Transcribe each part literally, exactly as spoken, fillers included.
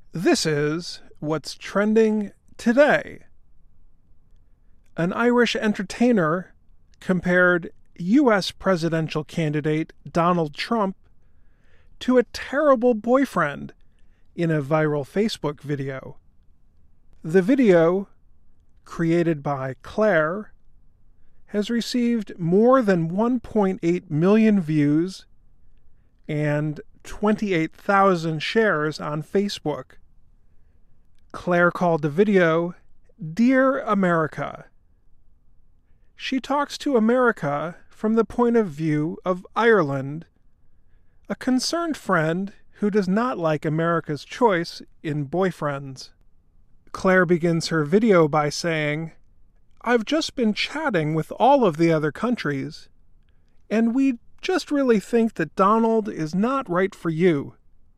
This is what's trending today. An Irish entertainer compared U S presidential candidate Donald Trump to a terrible boyfriend in a viral Facebook video. The video, created by Claire, has received more than one point eight million views and twenty-eight thousand shares on Facebook. Claire called the video Dear America. She talks to America from the point of view of Ireland, a concerned friend who does not like America's choice in boyfriends. Claire begins her video by saying, "I've just been chatting with all of the other countries, and we just really think that Donald is not right for you.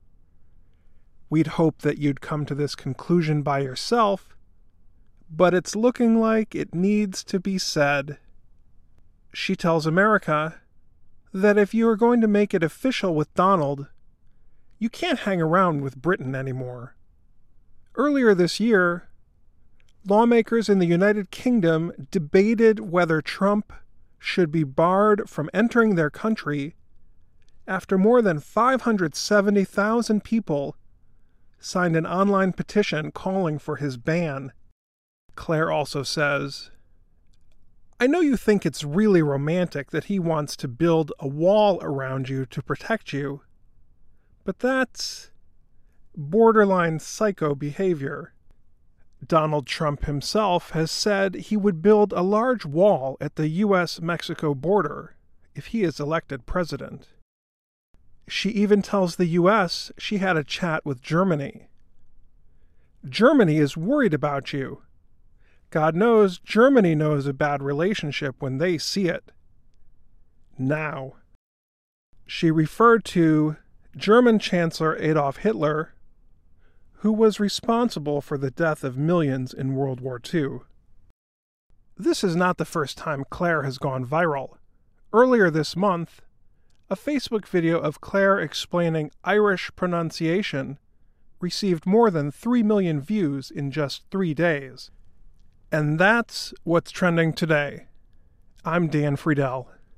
We'd hope that you'd come to this conclusion by yourself, but it's looking like it needs to be said." She tells America that if you are going to make it official with Donald, you can't hang around with Britain anymore. Earlier this year, lawmakers in the United Kingdom debated whether Trump should be barred from entering their country after more than five hundred seventy thousand people signed an online petition calling for his ban. Claire also says, "I know you think it's really romantic that he wants to build a wall around you to protect you, but that's borderline psycho behavior. Donald Trump himself has said he would build a large wall at the U S Mexico border if he is elected president." She even tells the U S she had a chat with Germany. "Germany is worried about you. God knows Germany knows a bad relationship when they see it. Now." She referred to German Chancellor Adolf Hitler, who was responsible for the death of millions in World War Two. This is not the first time Claire has gone viral. Earlier this month, a Facebook video of Claire explaining Irish pronunciation received more than three million views in just three days. And that's what's trending today. I'm Dan Friedel.